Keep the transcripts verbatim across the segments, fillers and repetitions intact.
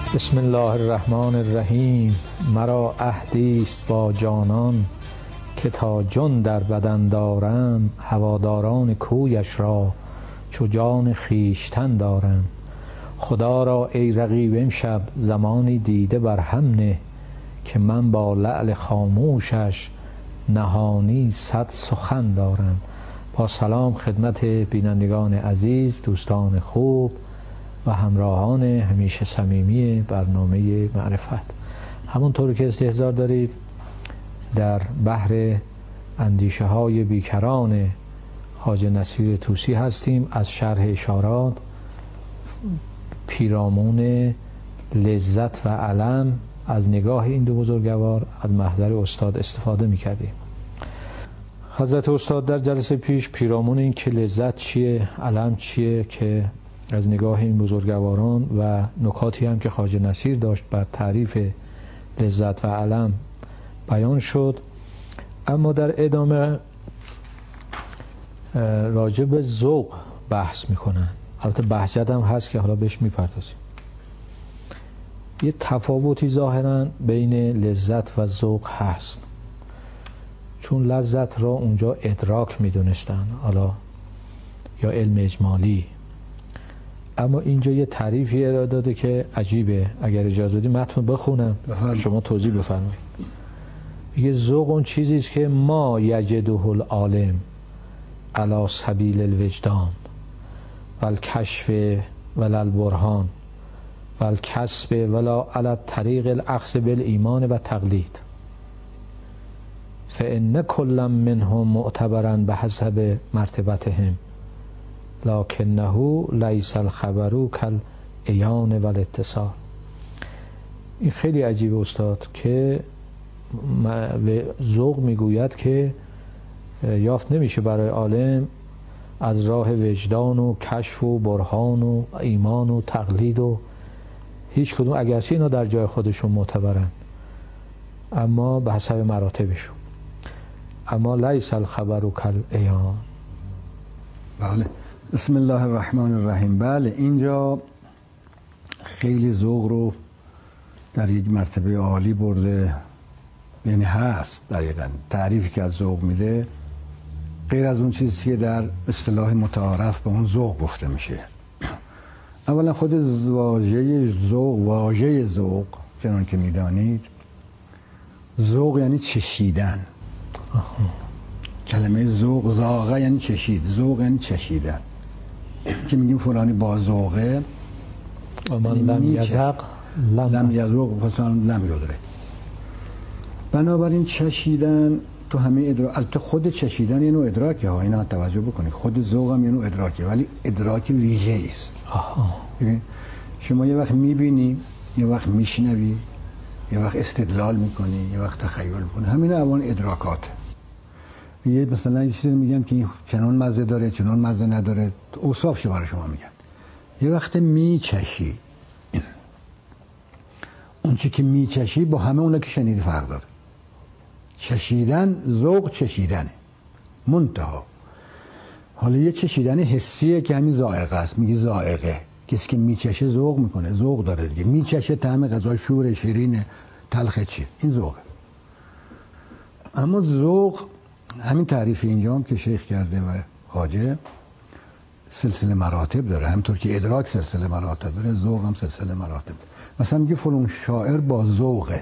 بسم الله الرحمن الرحیم. مرا عهدی است با جانان که تا جان در بدن دارم، هواداران کویش را چو جان خویشتن دارم. خدا را ای رقیب امشب زمانی دیده بر هم نه، که من با لعل خاموشش نهانی صد سخن دارم. با سلام خدمت بینندگان عزیز، دوستان خوب و همراهان همیشه صمیمی برنامه معرفت. همونطور که استحضار دارید در بحر اندیشه های بیکران خواجه نصیر طوسی هستیم. از شرح اشارات پیرامون لذت و الم از نگاه این دو بزرگوار از محضر استاد استفاده می‌کردیم. حضرت استاد در جلسه پیش پیرامون این که لذت چیه، الم چیه، که از نگاه این بزرگواران و نکاتی هم که خواجه نصیر داشت بر تعریف لذت و الم بیان شد. اما در ادامه راجع به ذوق بحث میکنن. البته بهجت هم هست که حالا بهش میپردازیم. یه تفاوتی ظاهرا بین لذت و ذوق هست، چون لذت را اونجا ادراک میدونستن حالا یا علم اجمالی، اما اینجا یه تعریفی ارائه داده که عجیبه. اگر اجازه بدید متن بخونم بفرم. شما توضیح بفرمایید. میگه ذوق اون چیزی است که ما یجده العالم علی سبیل الوجدان والکشف ولا البرهان والکسب ولا علی طریق الاخذ بالایمان و تقلید، فان کل منهم معتبرا بحسب مرتبتهم لکنه لیس الخبر کالعیان والاتصال. این خیلی عجیبه استاد که ذوق میگوید که یافت نمیشه برای عالم از راه وجدان و کشف و برهان و ایمان و تقلید و هیچ کدوم، اگرچه اینا در جای خودشون معتبرن اما به حسب مراتبشون، اما لیس الخبر کالعیان. بله. بسم الله الرحمن الرحیم. بله، اینجا خیلی ذوق رو در یک مرتبه عالی برده، یعنی هست دقیقاً تعریفی که از ذوق میده غیر از اون چیزی که در اصطلاح متعارف به اون ذوق گفته میشه. اولا خود واژه ذوق، واژه ذوق چنان که میدانید، ذوق یعنی چشیدن. کلمه ذوق، ذاقه یعنی چشید، ذوق یعنی چشیدن. که میگیم فلانی با ذوقه، من لم یذق لم یذوق مثلا لم یدرک. بنابراین چشیدن تو همه ادراک، البته خود چشیدن یه نوع ادراکه ها، اینا توجه بکنید. خود ذوق هم یه نوع ادراکه، ولی ادراک ویژه‌ای است. ببین شما یه وقت میبینی، یه وقت میشنوی، یه وقت استدلال میکنی، یه وقت تخیل میکنی. همین اوان ادراکات. یه مثلا یه چیزی میگم که چنان مزه داره، چنان مزه نداره، اوصافش برای شما میگم. یه وقت میچشی، اون چی که میچشی با همه اونا که شنیدی فرق داره. چشیدن، ذوق چشیدنه منتها. حالا یه چشیدن حسیه که همین ذائقه است. میگی ذائقه، کسی که میچشه ذوق میکنه، ذوق داره دیگه. میچشه طعم غذا، شور، شیرین، تلخ، چیه، این ذوقه. اما ذوق همین تعریف اینجا هم که شیخ کرده و خواجه سلسله مراتب داره. همونطور که ادراک سلسله مراتب داره، ذوق هم سلسله مراتب داره. مثلا میگه فلان شاعر با ذوقه.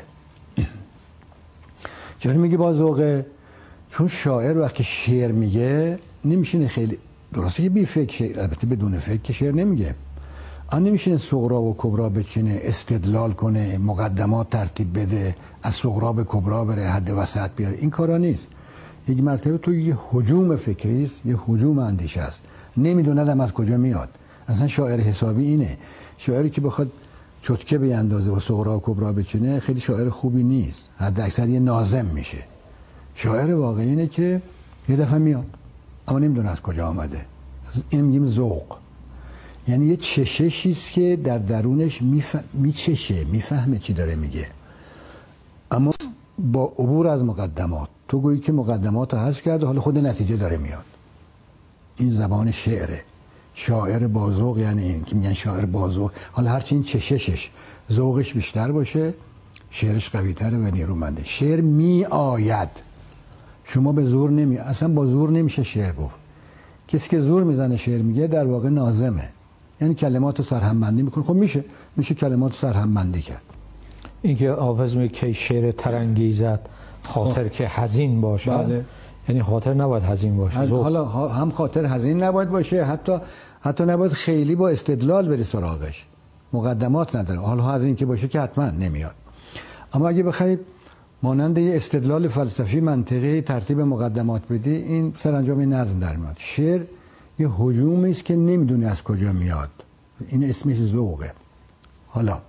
چرا میگه با ذوقه؟ چون شاعر وقتی شعر میگه نمیشینه خیلی، درسته که بی فکر، البته بدون فکر که شعر نمیگه، آن نمیشینه صغرا و کبرا بچینه، استدلال کنه، مقدمات ترتیب بده، از صغرا به کبرا بره، حد وسط بیاره. این کارا نیست. یک مرتبه تو یه هجوم فکری است، یه هجوم اندیشه است، نمیدوندم از کجا میاد. اصلا شاعر حسابی اینه. شاعری که بخواد چتکه به اندازه و صغرا و کبرا بچینه خیلی شاعر خوبی نیست، حد اکثر یه ناظم میشه. شاعر واقعی اینه که یه دفعه میاد اما نمیدونه از کجا آمده. این میگیم ذوق. یعنی یه چششی است که در درونش میف... میچشه، میفهمه چی داره میگه، اما با عبور از مقدمات. تو گویی که مقدمات رو حذف کرده، حالا خود نتیجه داره میاد. این زبان شعره. شاعر با ذوق یعنی این که میگن شاعر با ذوق، حالا هرچی این چششش ذوقش بیشتر باشه شعرش قوی‌تره و نیرومنده. شعر می آید، شما به زور نمی، اصلا با زور نمیشه شعر گفت. کسی که زور میزنه شعر میگه در واقع ناظمه، یعنی کلماتو سرهمبندی میکنه. خب میشه میشه کلماتو سرهمبندی کرد. اینکه حافظ میگه که شعر ترانگیزد خاطر خب. که حزین باشه، بله. یعنی خاطر نباید حزین باشه. از حالا هم خاطر حزین نباید باشه، حتی حتی نباید خیلی با استدلال بری سراغش، مقدمات نداره. حالا حزین که باشه که حتما نمیاد. اما اگه بخوای مانند یه استدلال فلسفی منطقی ترتیب مقدمات بدی، این سرانجام نظم در میاد. شعر یه هجومی است که نمیدونی از کجا میاد، این اسمش ذوقه. حالا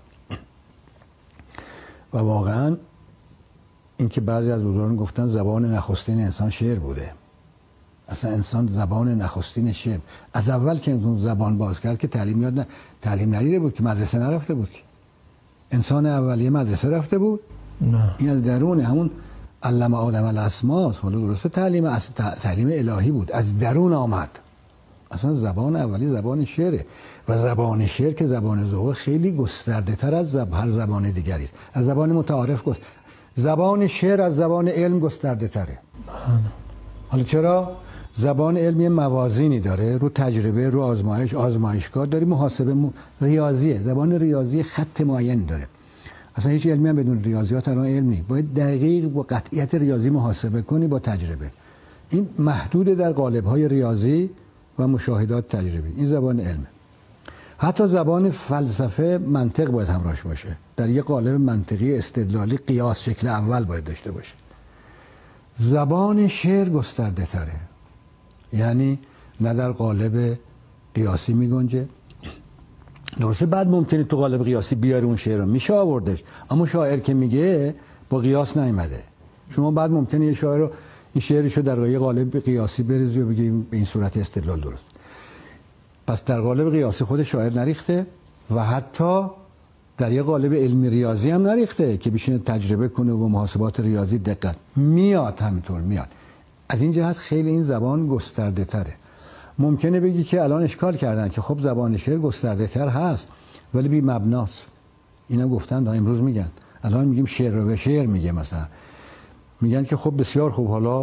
و واقعا این که بعضی از بزرگان گفتن زبان نخستین انسان شعر بوده. اصلا انسان زبان نخستین شعر، از اول که اون زبان باز کرد که تعلیم یاد نه، تعلیم ندیده بود که، مدرسه نرفته بود که. انسان اولیه مدرسه رفته بود؟ نه. این از درون همون علم آدم الاسماء، حالا درسته تعلیم از تعلیم الهی بود، از درون آمد. اصلا زبان اولی زبان شعره و زبان شعر که زبان ذوق خیلی گسترده تر از زب... هر زبان دیگری است. از زبان متعارف گفت زبان شعر از زبان علم گسترده تره. حالا چرا؟ زبان علمی موازینی داره، رو تجربه، رو آزمایش، آزمایشگاه داری، محاسبه م... ریاضیه. زبان ریاضی خط معین داره. اصلا هیچ علمی هم بدون ریاضیات الان علم نیست. باید دقیق با قطعیت ریاضی محاسبه کنی با تجربه. این محدود در قالب‌های ریاضی و مشاهدات تجربی. این زبان علمه. حتی زبان فلسفه منطق باید همراهش باشه. در یک قالب منطقی استدلالی قیاس شکل اول باید داشته باشه. زبان شعر گسترده تره، یعنی نه در قالب قیاسی می گنجه. درسته بعد ممکنه تو قالب قیاسی بیاری اون شعر رو، میشه آوردش، اما شاعر که میگه با قیاس نیامده. شما بعد ممکنه یه شاعر رو این شعرشو در یه قالب قیاسی بریزی و بگی به این صورت استدلال درست. پس در قالب قیاسی خود شاعر نریخته و حتی در یه قالب علمی ریاضی هم نریخته که بشینه تجربه کنه و محاسبات ریاضی دقت میاد، همینطور میاد. از این جهت خیلی این زبان گسترده تره. ممکنه بگی که الان اشکال کردن که خب زبان شعر گسترده تر هست ولی بی مبناست. اینا گفتن تا امروز میگن. الان میگیم شعر رو به شعر میگه، مثلا میگن که خب بسیار خوب، حالا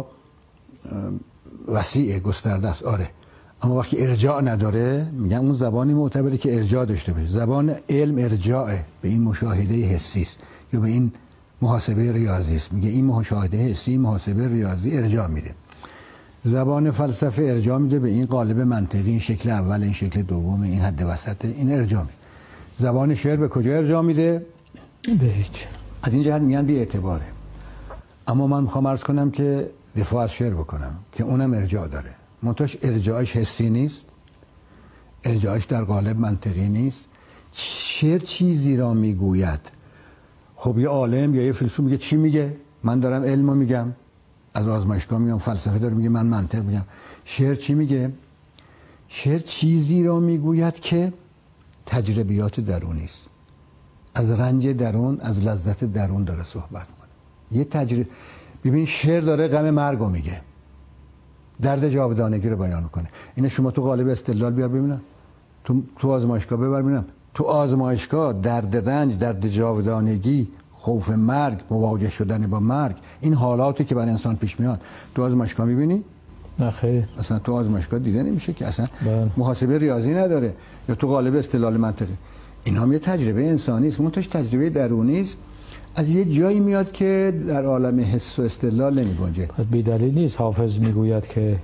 وسیع گسترده است، آره، اما وقتی ارجاع نداره میگن اون زبانی معتبره که ارجاع داشته باشه. زبان علم ارجاعه به این مشاهده حسی است یا به این محاسبه ریاضی است. میگه این مشاهده حسی، محاسبه ریاضی ارجاع میده. زبان فلسفه ارجاع میده به این قالب منطقی، این شکل اول، این شکل دوم، این حد وسط، این ارجاع میده. زبان شعر به کجا ارجاع میده؟ به هیچ. از این جهت میگن بی اعتباره. اما من میخوام عرض کنم که دفاع از شعر بکنم که اونم ارجاع داره. منتهاش ارجاعش حسی نیست، ارجاعش در قالب منطقی نیست. شعر چیزی را میگوید. خب یه عالم یا یه فیلسوف میگه چی میگه؟ من دارم علمو میگم، از آزمایشگاه میگم، فلسفه داره میگه، من منطق میگم. شعر چی میگه؟ شعر چیزی را میگوید که تجربیات درونی است. از رنج درون، از لذت درون داره صحبت میکنه. یه تجربه. ببین شعر داره غم مرگو میگه، درد جاودانگی رو بیان میکنه. اینه شما تو قالب استدلال بیار ببینم، تو تو آزمایشگاه ببر ببینم. تو آزمایشگاه درد رنج، درد جاودانگی، خوف مرگ، مواجه شدن با مرگ، این حالاتی که بر انسان پیش میاد تو آزمایشگاه میبینی؟ نه خیر. اصلا تو آزمایشگاه دیده نمیشه که، اصلا بله. محاسبه ریاضی نداره یا تو قالب استدلال منطقی. این هم یه تجربه انسانی است، منتهاش تجربه درونی است، از یه جایی میاد که در عالم حس و استدلال نمیگنجه. پس بی دلیل نیست حافظ میگوید که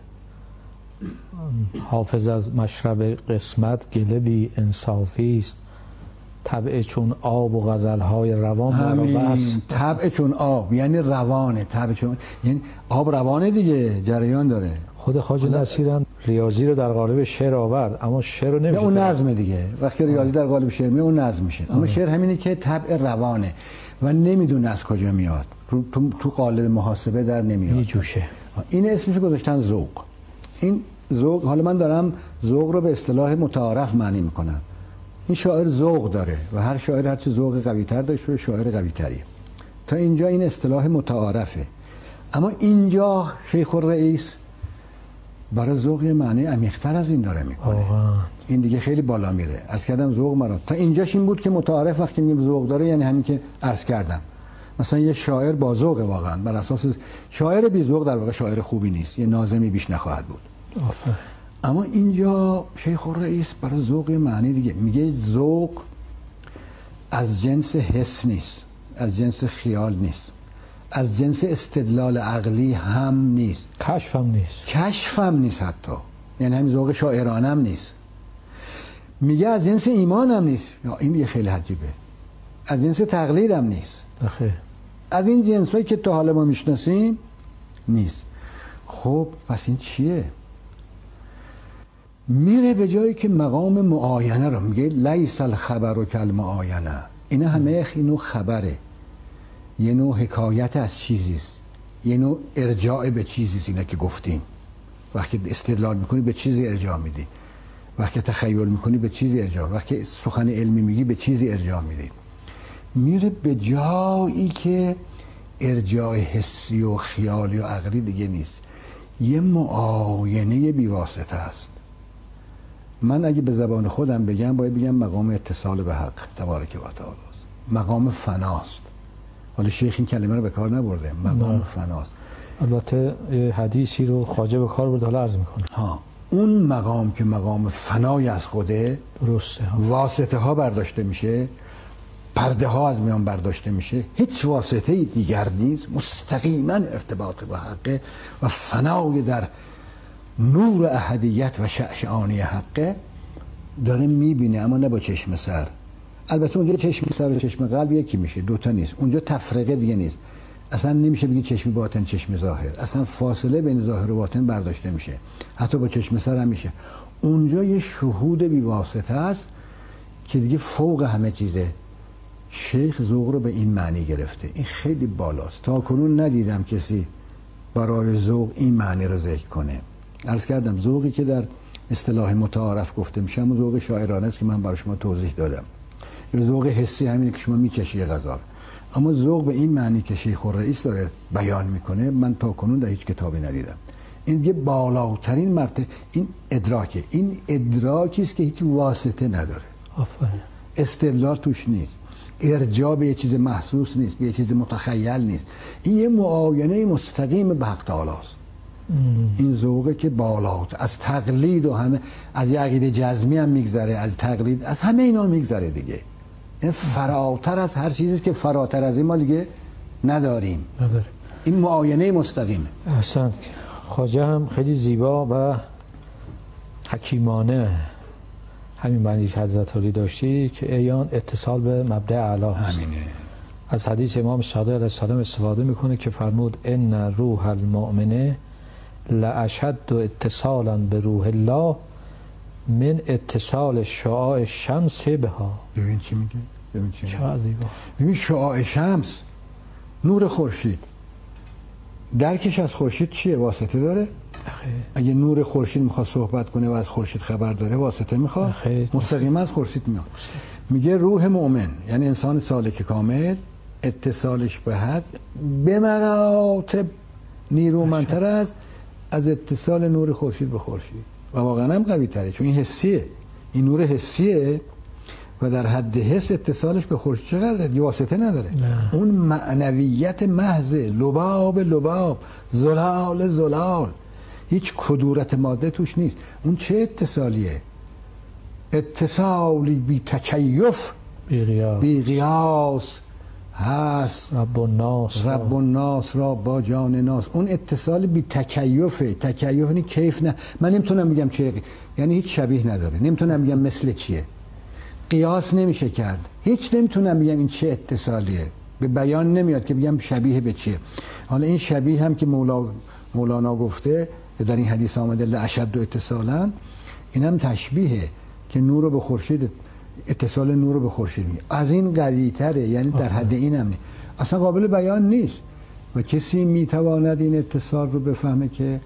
حافظ از مشرب قسمت گله بی انصافی است، طبع چون آب و غزلهای روان همین بس. طبع چون آب یعنی روانه، طبع چون یعنی آب روانه دیگه، جریان داره. خود خواجه نصیرم ریاضی رو در قالب شعر آورد، اما شعر رو نمیشه. اون نظم دیگه، وقتی ریاضی در قالب شعر میاد اون نظم میشه. اما شعر همینه که طبع روانه و نمیدونه از کجا میاد، تو تو قالب محاسبه در نمیاد، میجوشه. این اسمش گذاشتن ذوق. این ذوق، حالا من دارم ذوق رو به اصطلاح متعارف معنی میکنم. این شاعر ذوق داره و هر شاعر هر چه ذوق قوی تر داشته شاعر قوی تری. تا اینجا این اصطلاح متعارفه. اما اینجا شیخ الرئیس برای ذوق یه معنی عمیق‌تر از این داره میکنه. آه. این دیگه خیلی بالا میره. عرض کردم ذوق مرا تا اینجاش این بود که متعارف وقتی میگیم ذوق داره یعنی همین که عرض کردم. مثلا یه شاعر با ذوق واقعا بر اساس شاعر بی ذوق در واقع شاعر خوبی نیست، یه ناظمی بیش نخواهد بود. آفرین. اما اینجا شیخ الرئیس برای ذوق یه معنی دیگه میگه. ذوق از جنس حس نیست، از جنس خیال نیست، از جنس استدلال عقلی هم نیست، کشف هم نیست، کشف هم نیست حتی، یعنی همین ذوق شاعرانه هم نیست. میگه از جنس ایمان هم نیست. یا این دیگه خیلی عجیبه. از جنس تقلید هم نیست. آخه از این جنسایی که تا حالا ما میشناسیم نیست. خب پس این چیه؟ میره به جایی که مقام معاینه رو میگه لیس الخبر کالمعاینه. اینا همه یه نوع خبره، یه نوع حکایت از چیزیست، یه نوع ارجاع به چیزیست. اینا که گفتیم وقتی استدلال میکنی به چیزی ارجاع میدی، وقتی تخیل میکنی به چیزی ارجاع، وقتی سخن علمی میگی به چیزی ارجاع میدی. میره به جایی که ارجاع حسی و خیالی و عقلی دیگه نیست، یه معاینه بیواسطه است. من اگه به زبان خودم بگم باید بگم مقام اتصال به حق تبارک و تعالی است، مقام فناست. حالا شیخ این کلمه رو به کار نبرده، مقام نه. فناست. البته حدیثی رو خواجه به کار برده، حالا عرض میکنه ها اون مقام که مقام فنای از خوده، درسته ها. واسطه ها برداشته میشه، پرده ها از میان برداشته میشه، هیچ واسطه دیگر نیست، مستقیما ارتباط با حقه و فنای در نور احدیت و شعشعانی حقه داره میبینه، اما نه با چشم سر. البته اونجا چشم سر و چشم قلب یکی میشه، دوتا نیست. اونجا تفرقه دیگه نیست، اصلا نمیشه بگی چشم باطن چشم ظاهر، اصلا فاصله بین ظاهر و باطن برداشته میشه، حتی با چشم سر هم میشه. اونجا یه شهود بیواسطه است که دیگه فوق همه چیزه. شیخ ذوق رو به این معنی گرفته. این خیلی بالاست. تا کنون ندیدم کسی برای ذوق این معنی رو ذکر کنه. عرض کردم ذوقی که در اصطلاح متعارف گفته میشه اما ذوق شاعرانه است که من برای شما توضیح دادم. یا ذوق حسی همینه که شما میچشی غذا. اما ذوق به این معنی که شیخ الرئیس داره بیان میکنه من تا کنون در هیچ کتابی ندیدم. این یه بالاترین مرتبه، این ادراکه. این ادراکی است که هیچ واسطه نداره. آفرین. استدلال توش نیست، ارجاع به یه چیز محسوس نیست، به یه چیز متخیل نیست. این یه معاینه مستقیم به حق تعالی است. این ذوقه که بالات از تقلید و همه، از یه عقیده جزمی هم میگذره، از تقلید، از همه اینا میگذره دیگه. این فراتر از هر چیزی که فراتر از این ما دیگه نداریم. نداره. این معاینه مستقیمه. احسنت. خواجه هم خیلی زیبا و حکیمانه همین معنی که حضرت علی داشتی که ایان اتصال به مبدأ اعلی است. همینه. از حدیث امام صادق علیه السلام استفاده میکنه که فرمود ان روح المؤمنه لاشد اتصالا به روح الله من اتصال شعاع شمس بها. ببین چی میگه؟ ببین چی میگه؟ چقدر زیبا. ببین شعاع شمس، نور خورشید، درکش از خورشید چیه؟ واسطه داره؟ خیلی. اگه نور خورشید میخواد صحبت کنه و از خورشید خبر داره واسطه میخواد؟ مستقیما از خورشید میاد. میگه روح مؤمن یعنی انسان سالک کامل اتصالش به حق به مراتب نیرومندتر است از اتصال نور خورشید به خورشید و واقعا هم قوی تره، چون این حسیه، این نور حسیه و در حد حس اتصالش به خورشید چقدره؟ دیگه واسطه نداره. نه. اون معنویت محض، لباب لباب، زلال زلال، هیچ کدورت ماده توش نیست. اون چه اتصالیه؟ اتصالی بی تکیف، بی قیاس، بی قیاس هست. رب الناس رب الناس را با جان ناس. اون اتصال بی تکیفه. تکیف یعنی کیف نه. من نمیتونم بگم چه، یعنی هیچ شبیه نداره. نمیتونم بگم مثل چیه، قیاس نمیشه کرد، هیچ نمیتونم بگم این چه اتصالیه، به بیان نمیاد که بگم شبیه به چیه. حالا این شبیه هم که مولا مولانا گفته در این حدیث آمده لاشد اتصالا، این هم تشبیهه که نور رو به خورشید، اتصال نور رو به خورشید میگه. از این قوی تره، یعنی در حد این هم نیست، اصلا قابل بیان نیست و کسی میتواند این اتصال رو بفهمه که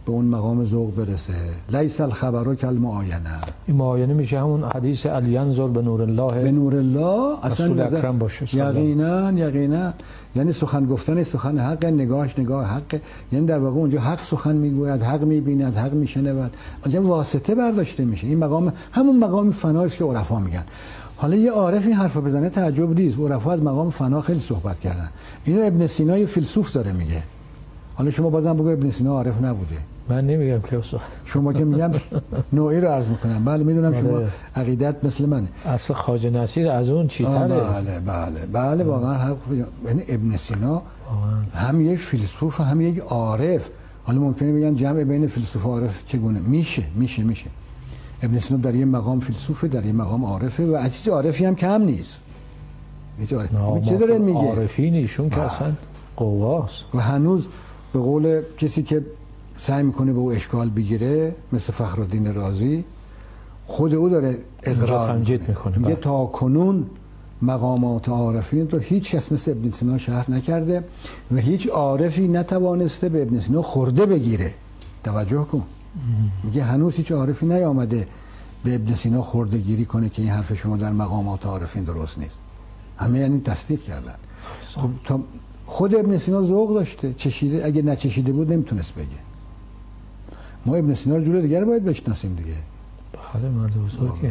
به اون مقام ذوق برسه. لیس الخبر کالمعاینه. این معاینه میشه همون حدیث الینظر به نور الله، به نور الله رسول اکرم باشه. یقینا یقینا، یعنی سخن گفتن سخن حق، نگاهش نگاه حق، یعنی در واقع اونجا حق سخن میگوید، حق میبیند، حق میشنود، اونجا واسطه برداشته میشه. این مقام همون مقام فنایی که عرفا میگن. حالا یه عارف این حرفو بزنه تعجب نیست، عرفا از مقام فنا خیلی صحبت کردن. اینو ابن سینا فیلسوف داره میگه. حالا شما بازم بگو ابن سینا عارف نبوده. من نمیگم که استاد، شما که میگم نوعی رو عرض میکنم. بله میدونم شما عقیدت مثل منه. اصل خواجه نصیر از اون چیزتره. بله بله بله واقعا حق. یعنی ابن سینا هم یک فیلسوف هم یک عارف. حالا ممکنه بگن جمع بین فیلسوف و عارف چگونه؟ میشه میشه میشه. ابن سینا در یه مقام فیلسوفه، در یه مقام عارفه و از چیز عارفی هم کم نیست. چه داره میگه؟ عارفین ایشون که اصلا قواست و هنوز به قول کسی که سعی میکنه به او اشکال بگیره مثل فخرالدین رازی، خود او داره اقرار میکنه، میگه تا کنون مقامات عارفین رو هیچ کس مثل ابن سینا شرح نکرده و هیچ عارفی نتوانسته به ابن سینا خورده بگیره. توجه کن. میگه هنوز هیچ عارفی نیامده به ابن سینا خورده گیری کنه که این حرف شما در مقامات عارفین درست نیست. همه یعنی تصدیق کردن. خب تا خود ابن سینا ذوق داشته، چشیده، اگه نچشیده بود نمیتونست بگه. ما ابن سینا رو جور دیگر باید بشناسیم دیگه. بله مرد بزرگه.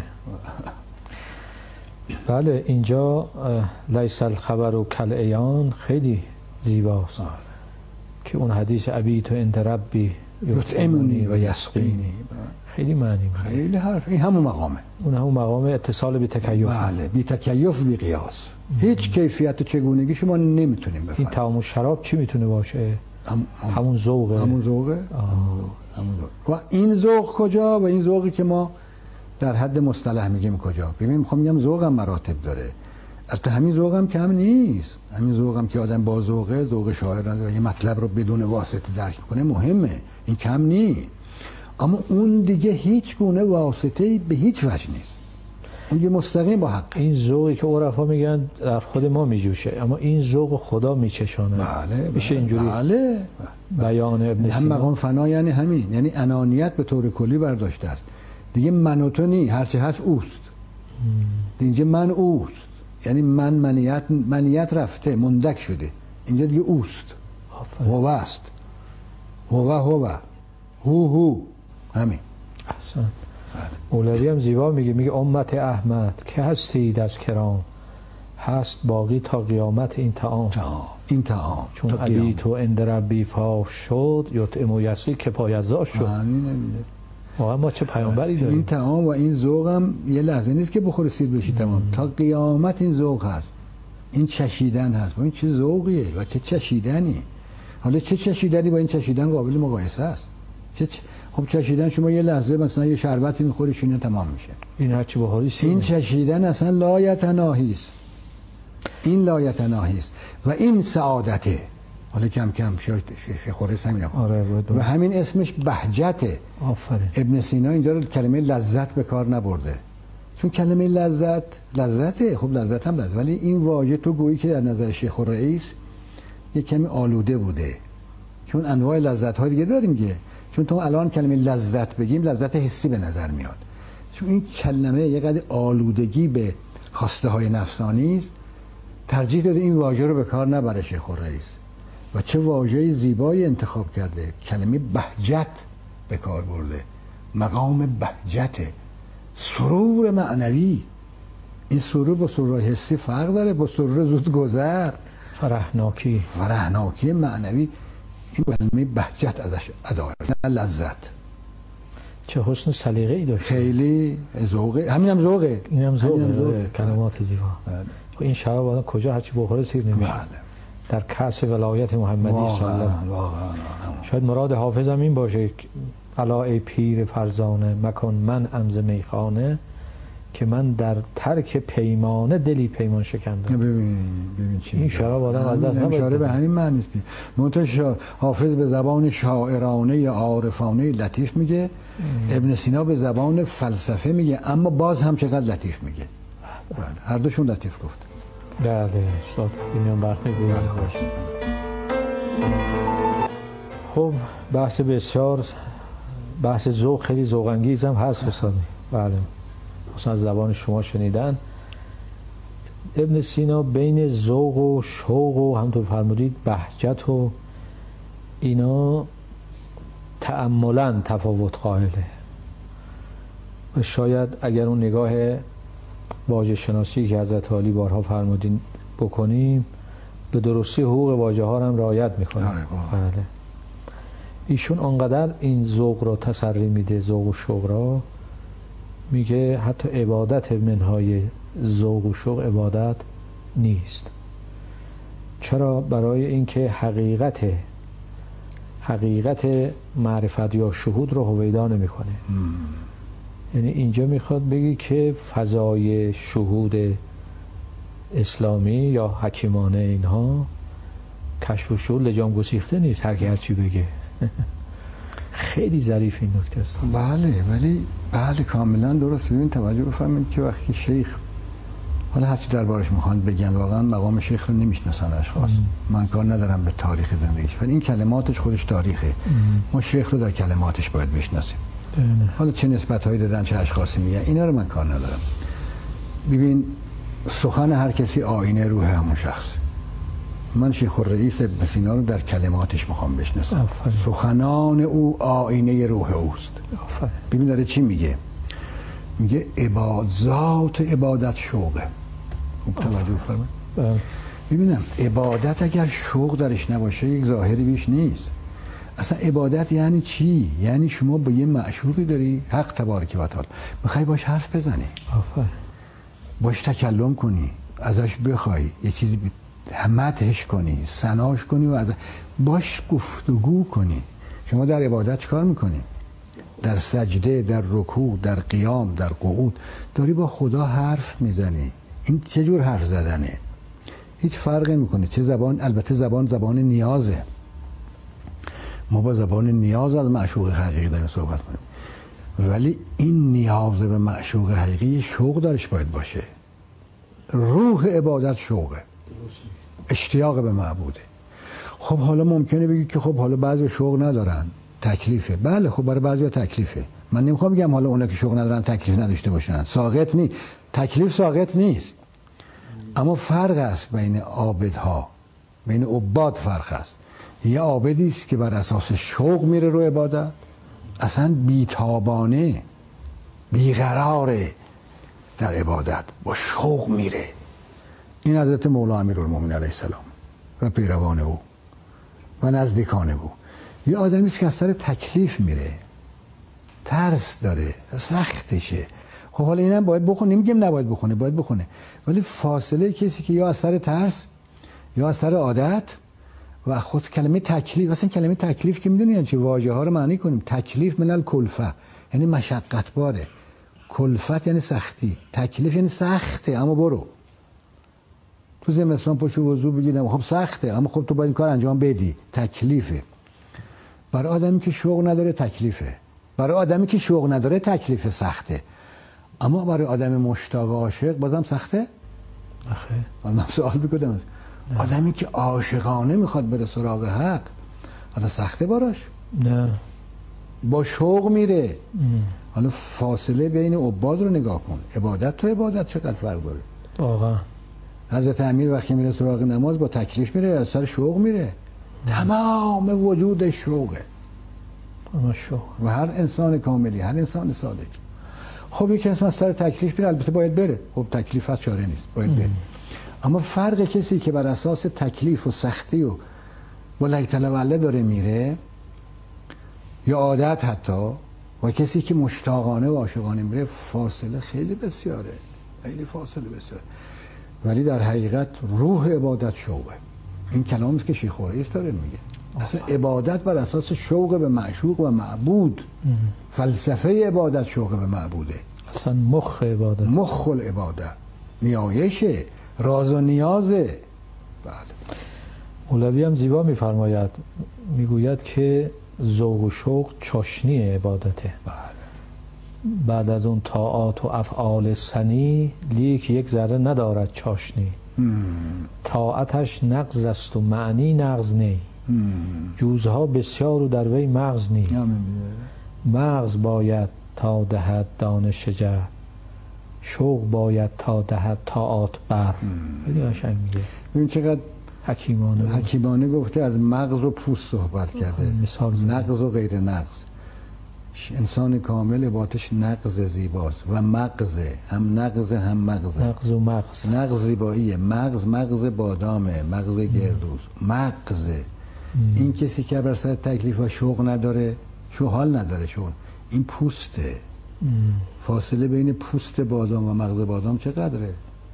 بله اینجا لیس الخبر و کالعیان خیلی زیباست. آه. که اون حدیث ابیت عند ربی یطعمنی و یسقینی خیلی معنی میده. خیلی حرف. این همون مقامه. اون همون مقام اتصال بی تکیف. بله بی تکیف بی قیاس. هیچ کیفیت و چگونگی شما نمیتونیم بفهمیم. این طعم شراب چی میتونه باشه؟ هم، هم. همون ذوقه. همون ذوقه. همون ذوق. و این ذوق کجا؟ و این ذوقی که ما در حد مصطلح میگیم کجا؟ ببین میخوام میگم ذوقم مراتب داره. البته همین ذوقم کم نیست. همین ذوقم که آدم با ذوقه، ذوق شاعر نداره، یه مطلب رو بدون واسطه درک کنه مهمه. این کم نیست. اما اون دیگه هیچ گونه واسطه‌ای به هیچ وجه نیست. اون یه مستقیم با حق. این ذوقی که عرفا میگن در خود ما میجوشه، اما این ذوق خدا میچشانه. بله میشه اینجوری. بله. بیان ابن سینا. هم مقام فنا یعنی همین، یعنی انانیت به طور کلی برداشته است. دیگه من و تو نی، هر چه هست اوست. اینجا من اوست. یعنی من منیت منیت رفته، مندک شده. اینجا دیگه اوست. هو است. هو هو. هو هو. همین. احسن. مولوی هم زیبا میگه، میگه امت احمد که هستید از کرام، هست باقی تا قیامت این طعام. این طعام چون ابی تو عند ربی فاش شد یطعم و یسقی کفایت‌دار شد. واقعا ما چه پیامبری داریم. این طعام و این ذوق هم یه لحظه نیست که بخوری سیر بشی تمام. تا قیامت این ذوق هست. این چشیدن هست. با این چه ذوقیه و چه چشیدنی. حالا چه چشیدنی با این چشیدن قابل مقایسه است. چه چ... خب چشیدن شما یه لحظه مثلا یه شربتی میخوری شینه تمام میشه. این هرچی بخوری سینه. این چشیدن اصلا لایتناهی است. این لایتناهی است و این سعادته. حالا کم کم شیخ خورس همین آره و همین اسمش بهجته. آفرین. ابن سینا اینجا رو کلمه لذت به کار نبرده، چون کلمه لذت لذته. خب لذت هم لذت، ولی این واژه تو گویی که در نظر شیخ الرئیس یک کمی آلوده بوده، چون انواع لذت های دیگه داریم دیگه. چون تو الان کلمه لذت بگیم لذت حسی به نظر میاد، چون این کلمه یه قدر آلودگی به خواسته های نفسانی است. ترجیح داده این واژه رو به کار نبره شیخ الرئیس و چه واژه زیبایی انتخاب کرده. کلمه بهجت به کار برده. مقام بهجت، سرور معنوی. این سرور با سرور حسی فرق داره، با سرور زود گذر. فرحناکی فرحناکی معنوی. این کلمه بهجت ازش ادا نه لذت. چه حسن سلیقه‌ای داشت. خیلی ذوقه. همین هم ذوقه. این هم ذوقه. کلمات زیبا. خب این شراب آدم کجا هرچی بخوره سیر نمیشه. در کأس ولایت محمدی صلی الله علیه و شاید مراد حافظ هم این باشه، الا ای پیر فرزانه مکن من امز میخانه، که من در ترک پیمانه دلی پیمان شکندم. ببین ببین چی این شراب آدم از دست نباید. اشاره به همین معنی است. منتها حافظ به زبان شاعرانه عارفانه لطیف میگه، ابن سینا به زبان فلسفه میگه، اما باز هم چقدر لطیف میگه. بله هر دوشون لطیف گفت. بله استاد اینم برخی بود. خب بحث بسیار بحث ذوق خیلی ذوق انگیز هم هست استاد. بله خصوصا از زبان شما شنیدن. ابن سینا بین ذوق و شوق و همونطور فرمودید بهجت و اینا تأملاً تفاوت قائله و شاید اگر اون نگاه واژه شناسی که حضرت عالی بارها فرمودین بکنیم به درستی حقوق واژه ها هم رعایت میکنه. بله. ایشون آنقدر این ذوق را تسری میده، ذوق و شوق را، میگه حتی عبادت منهای ذوق و شوق عبادت نیست. چرا؟ برای اینکه حقیقت حقیقت معرفت یا شهود رو هویدا نمیکنه. یعنی اینجا میخواد بگی که فضای شهود اسلامی یا حکیمانه اینها کشف و شهود لجام گسیخته نیست، هر کی هر چی بگه. خیلی ظریف این نکته است. بله ولی بله کاملا درست. ببین توجه بفرمایید که وقتی شیخ، حالا هر چی دربارش میخوان بگن، واقعا مقام شیخ رو نمیشناسن اشخاص. من کار ندارم به تاریخ زندگیش، ولی این کلماتش خودش تاریخه. ما شیخ رو در کلماتش باید بشناسیم. حالا چه نسبت‌هایی دادن، چه اشخاصی میگن، اینا رو من کار ندارم. ببین سخن هر کسی آینه روح همون شخص. من شیخ الرئیس ابن سینا رو در کلماتش میخوام بشناسم. سخنان او آینه روح اوست. ببین داره چی میگه؟ میگه عباد ذات عبادت شوقه. خوب توجه فرمایید. ببینم عبادت اگر شوق درش نباشه یک ظاهری بیش نیست. اصلا عبادت یعنی چی؟ یعنی شما با یه معشوقی داری، حق تبارک و تعالی، میخوای باش حرف بزنی، آفرین، باش تکلم کنی، ازش بخوای یه چیزی مدحش کنی، ثناش کنی و از باش گفتگو کنی. شما در عبادت چیکار میکنی؟ در سجده، در رکوع، در قیام، در قعود داری با خدا حرف میزنی. این چه جور حرف زدنه؟ هیچ فرقی میکنه چه زبان. البته زبان زبان نیازه، ما با زبان نیاز از معشوق حقیقی داریم صحبت کنیم، ولی این نیاز به معشوق حقیقی شوق دارش باید باشه. روح عبادت شوقه، اشتیاق به معبوده. خب حالا ممکنه بگی که خب حالا بعضی شوق ندارن، تکلیفه. بله خب برای بعضی تکلیفه. من نمیخوام بگم حالا اونا که شوق ندارن تکلیف نداشته باشن، ساقط نیست، تکلیف ساقط نیست. اما فرق است بین عابدها، بین عباد فرق است. یه عابدی است که بر اساس شوق میره رو عبادت، اصلا بیتابانه بیقراره در عبادت، با شوق میره. این حضرت مولا امیرالمومنین علیه السلام و پیروان او و نزدیکان او. یه آدمی است که از سر تکلیف میره، ترس داره، سختشه. خب حالا اینم باید بخونه، نمیگم نباید بخونه، باید بخونه، ولی فاصله کسی که یا از سر ترس یا از سر عادت و خود کلمه تکلیف، اصلا کلمه تکلیف که میدونی یعنی چی؟ واژه ها رو معنی کنیم. تکلیف من الکلفه یعنی مشقت باره، کلفت یعنی سختی، تکلیف یعنی سخته اما برو. تو زمستان پشت وضو بگیرم خب سخته اما خب تو باید این کار انجام بدی، تکلیفه. برای آدمی که شوق نداره تکلیفه، برای آدمی که شوق نداره تکلیف سخته، اما برای آدم مشتاق عاشق بازم سخته؟ آخه من سوال میکنم، آدمی که عاشقانه میخواد بره سراغ حق حالا سخته براش؟ نه، با شوق میره. ام. حالا فاصله بین عباد رو نگاه کن، عبادت تو عبادت چقدر فرق داره واقعا. حضرت امیر وقتی میره سراغ نماز با تکلیف میره، از سر شوق میره. تمام وجود شوقه شوق. و هر انسان کاملی، هر انسان صادق. خب یکی از سر تکلیف میره، البته باید بره، خب تکلیف هست چاره نیست، باید بره. اما فرق کسی که بر اساس تکلیف و سختی و بلک تلوله داره میره یا عادت حتی، و کسی که مشتاقانه و عاشقانه میره، فاصله خیلی بسیاره، خیلی فاصله بسیاره. ولی در حقیقت روح عبادت شوقه. این کلامی که شیخ الرئیس داره میگه، اصلا عبادت بر اساس شوق به معشوق و معبود. ام. فلسفه عبادت شوق به معبوده، اصلا مخ عبادت، مخ العبادت، نیایشه، راز و نیازه. بله. مولوی هم زیبا میفرماید، میگوید که ذوق و شوق چاشنی عبادته. بله. بعد از اون طاعات و افعال سنی لیک یک ذره ندارد چاشنی. مم. طاعتش نغز است و معنی نغز نی. جوزها بسیار و در وی مغز نی. مغز باید تا دهد دانه شجر، شوق باید تا دهد طاعات بر. خیلی قشنگ میگه. ببین چقدر حکیمانه حکیمانه گفته، از مغز و پوست صحبت کرده، مثال نغز و غیر نغز. انسان کامل عبارتش نغز زیباست و مغز، هم نغز هم مغز. نغز و مغز. نغز زیباییه، مغز مغز بادامه، مغز گردوز، مغز. این کسی که بر سر تکلیف و شوق نداره، شو حال نداره، شوق این پوسته. ام. فاصله بین پوست بادام و مغز بادام چقدره؟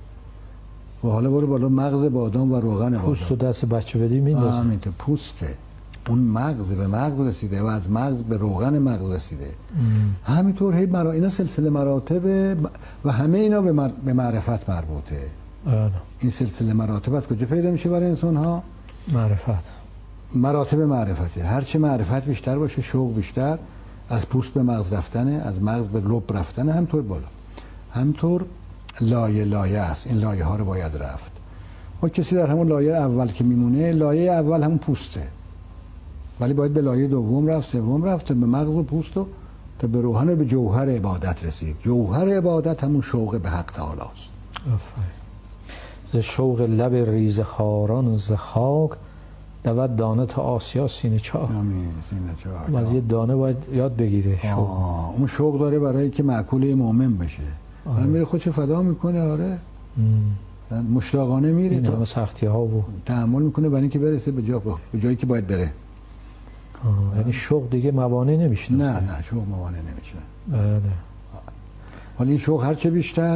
و حالا برو بالا مغز بادام و روغن بادام، پوست و دست بچه بدی میندازه. همینطور پوسته. اون مغز به مغز رسیده و از مغز به روغن مغز رسیده. ام. همینطور هی مرا اینا سلسله مراتب و همه اینا به, مر... به معرفت مربوطه. آه. این سلسله مراتب از کجا پیدا میشه برای انسان ها؟ معرفت. مراتب معرفته. هر چه معرفت بیشتر باشه، شوق بیشتر، از پوست به مغز رفتنه، از مغز به لب رفتنه، همطور بالا. همطور لایه لایه است. این لایه ها رو باید رفت. و کسی در همون لایه اول که میمونه، لایه اول همون پوسته، ولی باید به لایه دوم رفت، سوم رفت، به مغز و پوست و تا به روحان و به جوهر عبادت رسید. جوهر عبادت همون شوق به حق تعالی است. آفرین. ز شوق لب ریز خاران ز خاک، دود دانه تا آسیا سینه چاک. آمین. سینه چاک. از یه دانه باید یاد بگیره شوق. اون شوق داره برای که معکول مؤمن بشه. آره. میره خودشو فدا میکنه. آره. ام. مشتاقانه میره تا همه سختی ها و تحمل میکنه برای اینکه برسه به جا به جایی که باید بره. آه. یعنی شوق دیگه موانع نمیشه. نه نه شوق موانع نمیشه. بله. حالا این شوق هرچه بیشتر،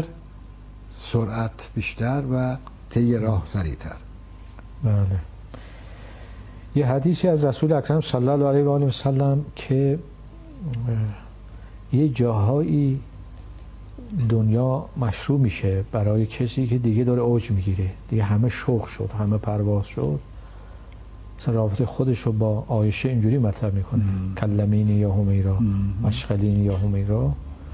سرعت بیشتر و طی راه سریعتر. بله. یه حدیثی از رسول اکرم صلی الله علیه و آله و سلم که یه جاهایی دنیا مشروع میشه برای کسی که دیگه داره اوج میگیره، دیگه همه شوق شد، همه پرواز شد. مثلا رابطه خودش رو با عایشه اینجوری مطرح میکنه، کلمینی یا همیرا، مشغلینی یا همیرا.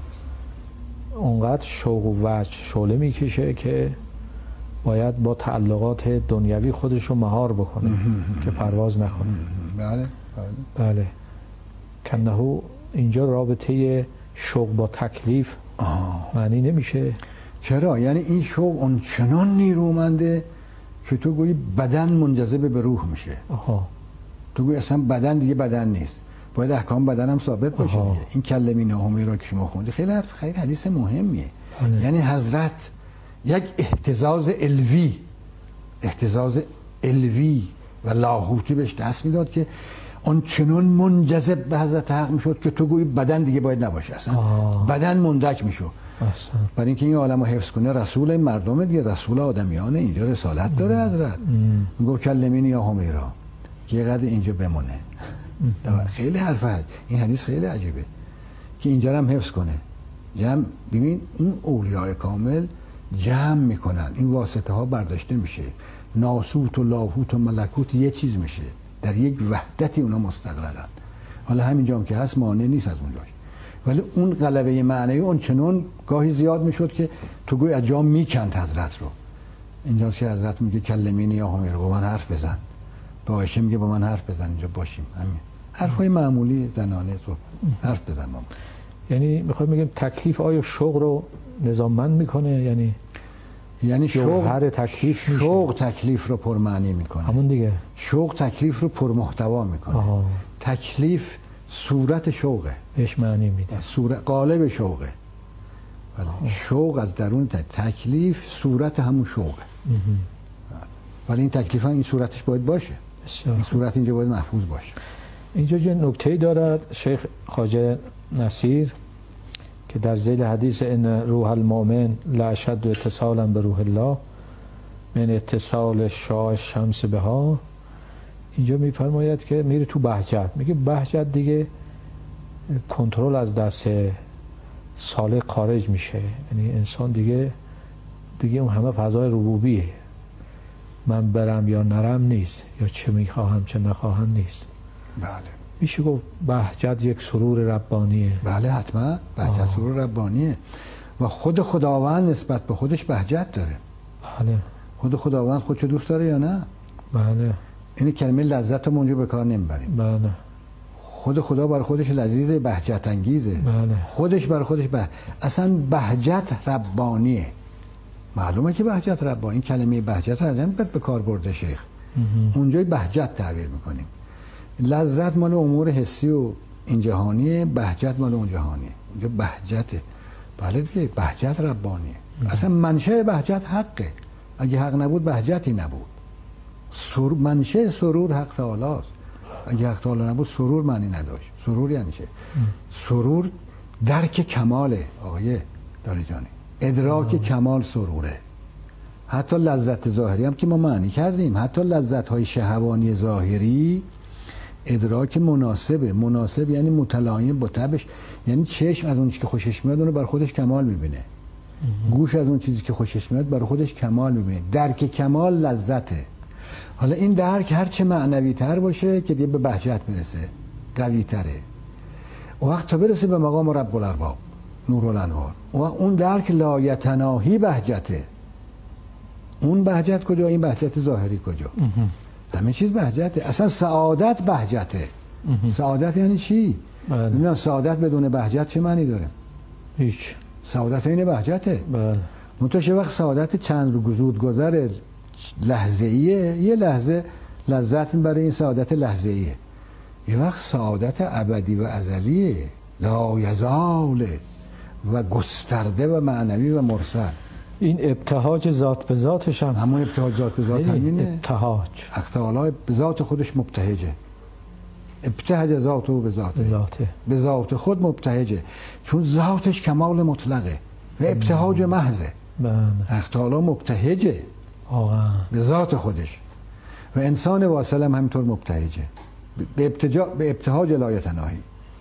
اونقدر شوق و وجد شعله میکشه که باید با تعلقات دنیوی خودش رو مهار بکنه که پرواز نکنه. بله بله بله. کنهو اینجا رابطه شوق با تکلیف آه. معنی نمیشه. چرا؟ یعنی این شوق اون چنان نیرومنده که تو گویی بدن منجذب به روح میشه. آها. تو گویی اصلا بدن دیگه بدن نیست، باید احکام بدن هم ثابت باشه دیگه. این کلمی نهمی را که شما خوندی خیلی خیلی حدیث مهمیه. آه. یعنی حضرت یک اهتزاز الوی اهتزاز الوی و لاهوتی بهش دست میداد که اون چنان منجذب به حضرت حق میشد که تو گویی بدن دیگه باید نباشه اصلا. آه. بدن مندک میشد. برای اینکه این عالمو حفظ کنه. رسول مردم دیگه، رسول آدمیانه، اینجا رسالت داره حضرت. میگه کلمینی یا همیرا که یه قدر اینجا بمونه. خیلی حرفه هست. این حدیث خیلی عجیبه که اینجا هم حفظ کنه. جمع ببین اون اولیاء کامل جمع میکنن، این واسطه ها برداشته میشه، ناسوت و لاهوت و ملکوت یه چیز میشه، در یک وحدتی اونا مستقرن. حالا همینجا هم که هست مانع نیست از اونجاش، ولی اون غلبه معنوی اون چنون گاهی زیاد میشد که تو گوی از جا میکند حضرت رو. اینجاست که حضرت میگه کلمینی یا همیر، با من حرف بزن. با عایشه میگه با من حرف بزن، اینجا باشیم. همین حرفای معمولی زنانه صبح حرف بزن با من. یعنی میخوام بگم تکلیف آیا شوق رو نظاممند میکنه؟ یعنی یعنی شوق هر تکلیف میشه. شوق تکلیف رو پرمعنی میکنه. همون دیگه. شوق تکلیف رو پرمحتوا میکنه. آها. تکلیف صورت شوقه، بهش معنی میده. صورت قالب شوقه. ولی شوق از درون تکلیف صورت همون شوقه. ولی این تکلیف ها این صورتش باید باشه. بسیار. این صورت اینجا باید محفوظ باشه. اینجا یه نکته‌ای دارد شیخ خواجه نصیر که در ذیل حدیث ان روح المؤمن لا اشد اتصالا به روح الله من اتصال شعاع شمس بها، اینجا میفرماید که میره تو بهجت. میگه بهجت دیگه کنترل از دست سالک خارج میشه، یعنی انسان دیگه دیگه اون همه فضای ربوبیه، من برم یا نرم نیست، یا چه میخواهم چه نخواهم نیست. بله میشه گفت بهجت یک سرور ربانیه. بله حتما بهجت آه. سرور ربانیه و خود خداوند نسبت به خودش بهجت داره. بله. خود خداوند خودشو دوست داره یا نه؟ بله. این کلمه لذت رو اونجا به کار نمیبریم. بله. خود خدا برای خودش لذیذه، بهجت انگیزه. بله. خودش برای خودش به... اصلا بهجت ربانیه. معلومه که بهجت ربانی، این کلمه بهجت از این به کار برده شیخ. اونجای بهجت تعبیر میکنیم. لذت مال امور حسی و این جهانیه، بهجت مال اون جهانیه. اونجا بهجته. بله دیگه، بهجت ربانیه. اصلا منشأ بهجت حقه. اگه حق نبود بهجتی نبود. سر... منشأ سرور حق تعالی است. اگه حق تعالی نبود سرور معنی نداشت. سرور یعنی چه؟ سرور درک کماله آقای داری جانی. ادراک کمال سروره. حتی لذت ظاهری هم که ما معنی کردیم، حتی لذت های شهوانی ظاهری ادراک مناسبه. مناسب یعنی متلایم با طبعش، یعنی چشم از اون چیزی که خوشش میاد اونو بر خودش کمال میبینه. گوش از اون چیزی که خوشش میاد بر خودش کمال میبینه. درک کمال لذته. حالا این درک هر چه معنوی تر باشه که دیگه به بهجت میرسه، قوی تره. اون وقت تا برسه به مقام رب الارباب نورالانوار، اون وقت اون درک لایتناهی بهجته. اون بهجت کجا؟ این بهجت ظاهری کجا؟ همه چیز بهجته. اصلا سعادت بهجته. سعادت یعنی چی؟ نمیدونم سعادت بدون بهجت چه معنی داره؟ هیچ. سعادت این بهجته. بله. منتها وقت سعادت چند رو زود گذر لحظه ایه، یه لحظه لذت میبره، این سعادت لحظه ایه. یه وقت سعادت ابدی و ازلیه، لا یزاله و گسترده و معنوی و مرسل. این ابتهاج ذات به ذاتش هم همون ابتهاج ذات به ذات همینه. ابتهاج حق تعالی به ذات خودش مبتهجه. ابتهج ذاته به ذاته. ذاته. به ذات خود مبتهجه، چون ذاتش کمال مطلقه و ابتهاج محضه. بله. حق تعالی مبتهجه آقا به ذات خودش و انسان واصل هم همینطور مبتهجه به ابتجا به ابتهاج لایتناهی.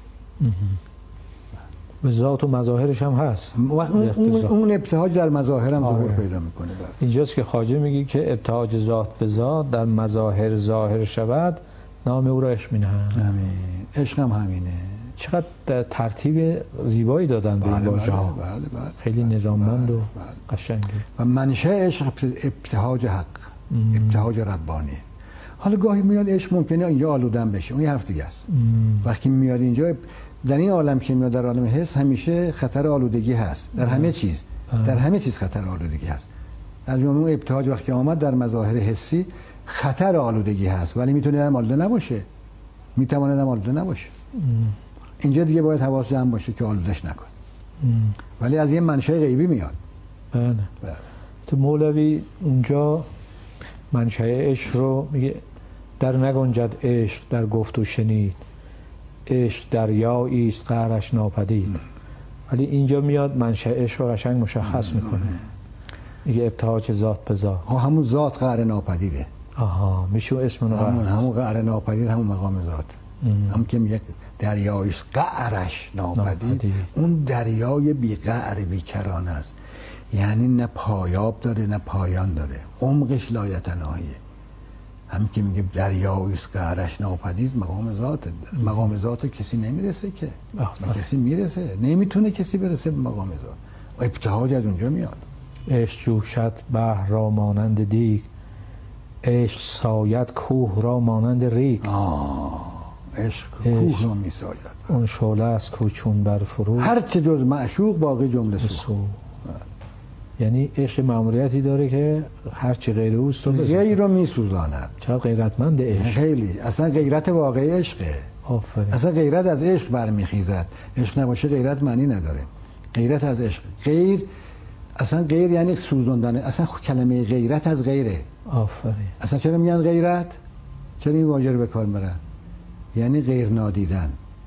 به ذات و مظاهرش هم هست. اون, اون ابتهاج در مظاهر هم ظهور پیدا میکنه. اینجاست که خواجه میگی که ابتهاج ذات به ذات در مظاهر ظاهر شود، نام او را عشق مینهند. همین عشق هم همینه. چقدر ترتیب زیبایی دادن به این واژه ها. بله بله. خیلی نظاممند بله و بله. قشنگه. و منشأ عشق ابتهاج حق، ابتهاج ربانی. حالا گاهی میاد عشق ممکنه اینجا آلودن بشه، اون یه حرف دیگه است. وقتی میاد اینجا در این عالم که میاد در عالم حس همیشه خطر آلودگی هست. در همه چیز در همه چیز خطر آلودگی هست. از جمله ابتهاج وقتی آمد در مظاهر حسی خطر آلودگی هست، ولی میتونه هم آلوده نباشه، میتواند هم آلوده نباشه. اینجا دیگه باید حواس جمع باشه که آلودش نکن. ولی از یه منشأ غیبی میاد. بله. بله. تو مولوی اونجا منشأ عشق رو میگه در نگنجد عشق در گفت و شنید، عشق دریایی است قعرش ناپدید. ولی اینجا میاد منشأ عشق رو قشنگ مشخص میکنه، میگه ابتهاج ذات به ذات. ها همون ذات قعر ناپدیده. آها میشه اسم اون همون همون قعر ناپدید همون مقام ذات. هم که میگه دریایی است قعرش ناپدید. ناپدید، اون دریای بی قعر بی کرانه است، یعنی نه پایاب داره نه پایان داره، عمقش لایتناهیه. هم که میگه دریایی است قعرش ناپدید مقام ذات. مقام ذات کسی نمیرسه که. به کسی میرسه، نمیتونه کسی برسه به مقام ذات. و ابتهاج از اونجا میاد. عشق جوشد بحر را مانند دیگ، عشق ساید کوه را مانند ریگ. آه عشق کوه را میساید. اون شعله است کو چون بر فرو، هر چه جز معشوق باقی جمله سو. یعنی عشق مأموریتی داره که هر چی غیر اوست رو غیر رو میسوزاند. چقدر غیرتمند عشق. خیلی اصلا غیرت واقعی عشقه. آفرین. اصلا غیرت از عشق برمیخیزد. عشق نباشه غیرت معنی نداره. غیرت از عشق. غیر اصلا غیر یعنی سوزوندن. اصلا کلمه غیرت از غیره. آفرین. اصلا چرا میگن غیرت؟ چرا این واژه رو به کار میبرن؟ یعنی غیر نادیدن.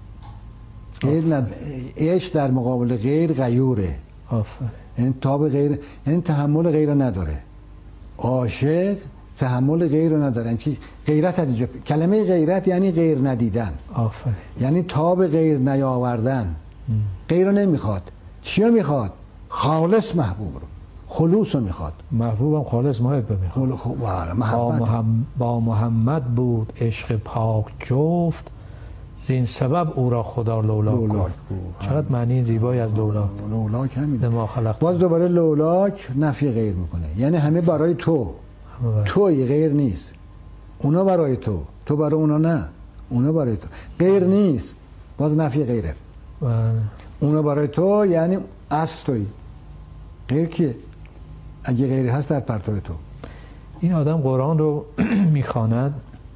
غیر ند... عشق در مقابل غیر غیوره. آفرین. یعنی تاب غیر، یعنی تحمل غیر نداره. عاشق تحمل غیر رو نداره. یعنی غیرت از اینجا، کلمه غیرت یعنی غیر ندیدن. آفرین. یعنی تاب غیر نیاوردن. غیر رو نمیخواد. چی رو میخواد؟ خالص محبوب رو، خلوص رو میخواد. محبوبم خالص محبه میخواد. خل... خ... با محمد... با محمد بود عشق پاک جفت، زین سبب او را خدا لولاک, لولاک بود. چقدر معنی زیبایی از لولاک. لولاک همین. ما خلق. باز دوباره لولاک نفی غیر میکنه، یعنی همه برای تو. همه برای. توی غیر نیست. اونا برای تو، تو برای اونا نه، اونا برای تو. غیر نیست، باز نفی غیره. بله. اونا برای تو یعنی اصل تویی. غیر کیه؟ اگه غیری هست در پرتو تو. این آدم قرآن رو میخواند،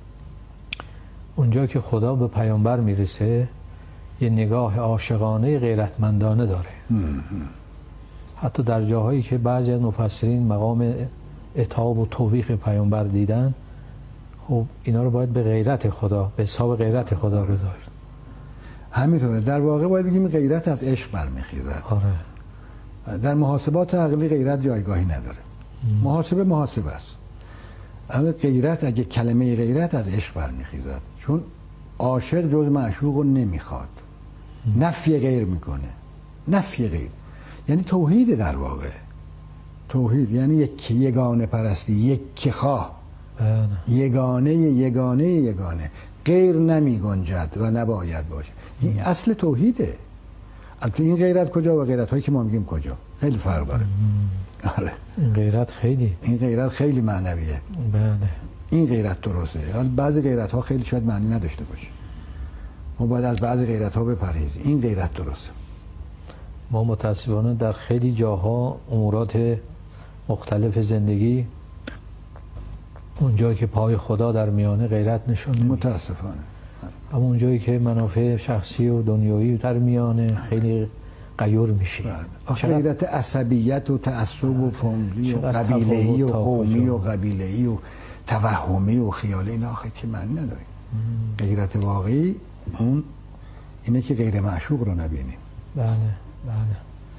اونجا که خدا به پیامبر میرسه یه نگاه عاشقانه غیرتمندانه داره. حتی در جاهایی که بعضی از مفسرین مقام عتاب و توبیخ پیامبر دیدن، خب اینا رو باید به غیرت خدا، به حساب غیرت خدا گذاشت. همینطوره. در واقع باید بگیم غیرت از عشق برمیخیزد. آره. در محاسبات عقلی غیرت جایگاهی نداره. ام. محاسبه محاسبه است. اما غیرت، اگه کلمه غیرت از عشق برمیخیزد، چون عاشق جز معشوق رو نمیخواد، نفی غیر میکنه. نفی غیر یعنی توحید. در واقع توحید یعنی یک یگانه پرستی، یک خواه، یگانه یگانه یگانه، غیر نمی گنجد و نباید باشه. این اصل توحیده. البته این غیرت کجا و غیرت هایی که ما میگیم کجا خیلی فرق داره. آره. این غیرت خیلی این غیرت خیلی معنویه. بله. این غیرت درسته. حالا بعضی غیرت ها خیلی شاید معنی نداشته باشه. ما باید از بعضی غیرت ها بپرهیزیم. این غیرت درسته. ما متاسفانه در خیلی جاها امورات مختلف زندگی، اونجایی که پای خدا در میانه غیرت نشون نمیده. متاسفانه. اما اونجایی که منافع شخصی و دنیویی در میانه خیلی غیور میشه. غیرت عصبیت و تعصب و فامیلی و قبیله‌ای و قومی و قبیله‌ای و توهمی و خیالی، اینا خیلی چه معنی نداره. غیرت واقعی اون اینه که غیر معشوق رو نبینیم. بله بله.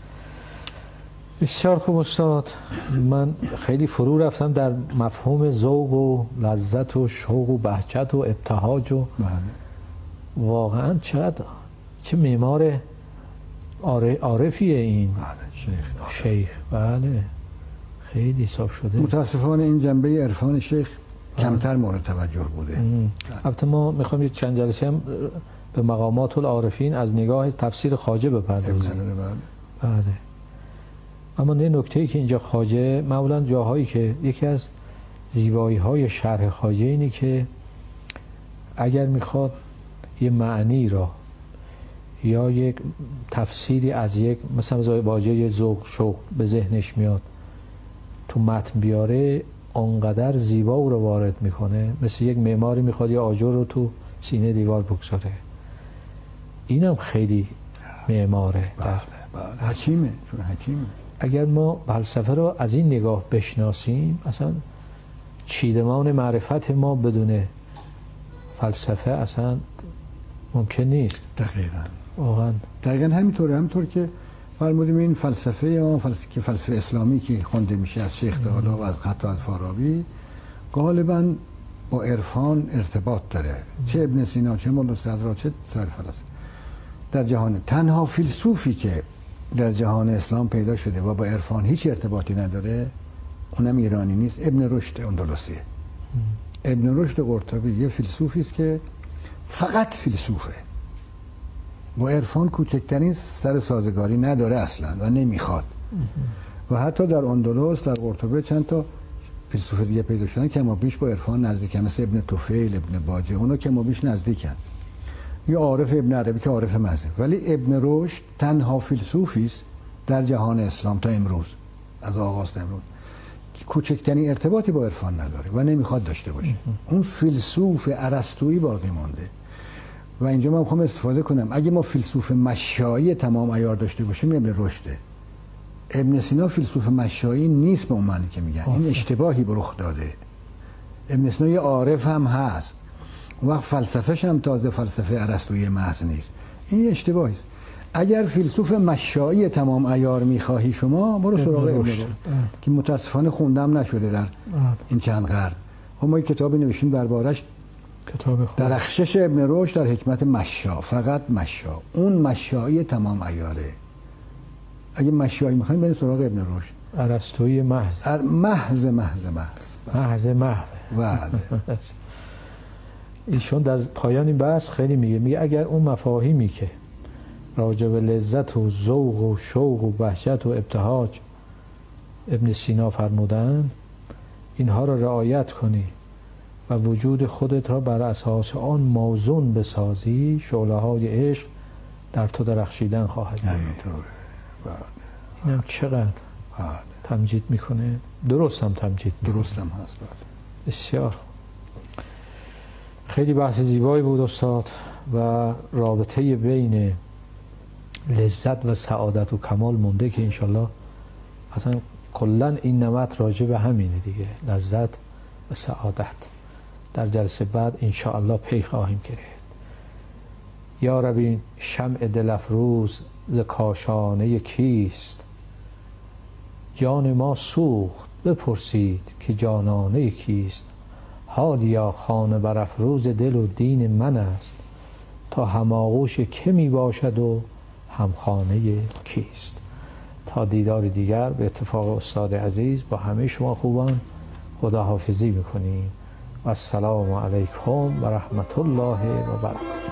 بسیار خوب استاد. من خیلی فرو رفتم در مفهوم ذوق و لذت و شوق و بهجت و ابتهاج و بله. واقعا چقدر چه معمار عارفیه این. بله شیخ. شیخ بله خیلی حساب شده. متاسفانه این جنبه عرفان شیخ کمتر مورد توجه بوده. البته ما میخوام چند جلسه هم به مقامات العارفین از نگاه تفسیر خواجه بپردازیم. بله. اما نه نکته‌ای که اینجا خواجه معمولا جاهایی که یکی از زیبایی‌های شرح خواجه اینه که اگر میخواد یه معنی را یا یک تفسیری از یک مثلا واژه ذوق شوق به ذهنش میاد تو متن بیاره، آنقدر زیبا او رو وارد میکنه، مثل یک معماری میخواد یا آجر رو تو سینه دیوار بگذاره. اینم خیلی معماره. بله بله. حکیمه. چون حکیمه. اگر ما فلسفه رو از این نگاه بشناسیم، اصلا چیدمان معرفت ما بدون فلسفه اصلا ممکن نیست. دقیقاً. واقعا دقیقاً همینطوره. همینطور که فرمودیم این فلسفه ما فلسفه که فلسفه اسلامی که خونده میشه از شیخ دالا و از حتی از فارابی، غالباً با عرفان ارتباط داره. چه ابن سینا، چه مولا صدرا، چه سایر فلاسفه در جهان. تنها فیلسوفی که در جهان اسلام پیدا شده و با عرفان هیچ ارتباطی نداره، اونم ایرانی نیست، ابن رشد اندلسیه. ابن رشد قرطبی یه فیلسوفی است که فقط فیلسوفه، با عرفان کوچکترین سر سازگاری نداره اصلا و نمیخواد. و حتی در اندلس در قرطبه چند تا فیلسوف دیگه پیدا شدن که ما بیش با عرفان نزدیکن، مثل ابن طفیل، ابن باجه، اونا که ما بیش نزدیکن. یا عارف ابن عربی که عارف مذهب. ولی ابن رشد تنها فیلسوفی است در جهان اسلام تا امروز، از آغاز تا امروز، که کوچکترین ارتباطی با عرفان نداره و نمیخواد داشته باشه. اون فیلسوف ارسطویی باقی مانده. و اینجا من میخوام استفاده کنم، اگه ما فیلسوف مشایی تمام عیار داشته باشیم ابن رشده. ابن سینا فیلسوف مشایی نیست به اون معنی که میگن. این اشتباهی رخ داده. ابن سینا یه عارف هم هست و فلسفه‌ش هم تازه فلسفه ارسطویی محض نیست. این یه اشتباهی است. اگر فیلسوف مشایی تمام عیار میخواهی شما، برو سراغ ابن رشد که متاسفانه خوندم نشده در این چند قرن. ما یه کتابی نوشتیم دربارش، کتاب درخشش ابن رشد در حکمت مشا، فقط مشا. اون مشایی تمام عیاره. اگه مشایی میخوایم بریم سراغ ابن رشد. ارسطویی محض. محض محض محض. محض محض. بله. ایشون در پایان این بحث خیلی میگه، میگه اگر اون مفاهیمی که راجع به لذت و ذوق و شوق و وحشت و ابتهاج ابن سینا فرمودن، اینها رو رعایت کنی و وجود خودت را بر اساس آن موزون بسازی، شعله های عشق در تو درخشیدن خواهد بود. همینطوره. بله. اینم چقدر بله. تمجید میکنه. درست هم تمجید میکنه. درست هم هست. بله. بسیار خیلی بحث زیبایی بود استاد و رابطه بین لذت و سعادت و کمال مونده که انشالله اصلا کلا این نمط راجع به همینه دیگه، لذت و سعادت. در جلسه بعد انشاءالله پی خواهیم گرفت. یا ربی شمع دل افروز ز کاشانه کیست، جان ما سوخت بپرسید که جانانه کیست. حالیا خانه برافروز دل و دین من است، تا هماغوش که می باشد و همخانه کیست. تا دیدار دیگر به اتفاق استاد عزیز با همه شما خوبان خداحافظی میکنیم و السلام علیکم و رحمت الله و برکاته.